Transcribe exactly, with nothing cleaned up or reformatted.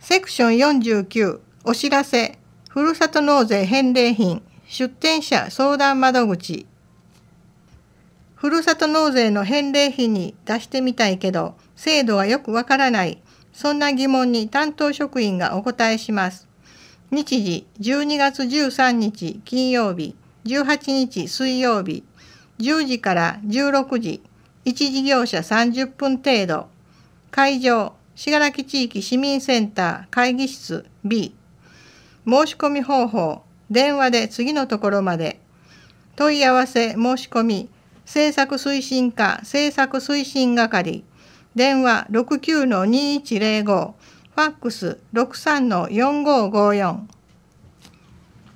セクションよんじゅうきゅうお知らせふるさと納税返礼品出店者相談窓口。ふるさと納税の返礼品に出してみたいけど制度がよくわからない、そんな疑問に担当職員がお答えします。日時じゅうにがつじゅうさんにち金曜日、じゅうはちにち水曜日、じゅうじからじゅうろくじ、いち事業者さんじゅっぷん程度。会場信楽地域市民センター会議室 ビー。 申し込み方法電話で次のところまで。問い合わせ申し込み政策推進課政策推進係電話 ろくきゅうのにいちゼロご ファックス ろくさんのよんごごよん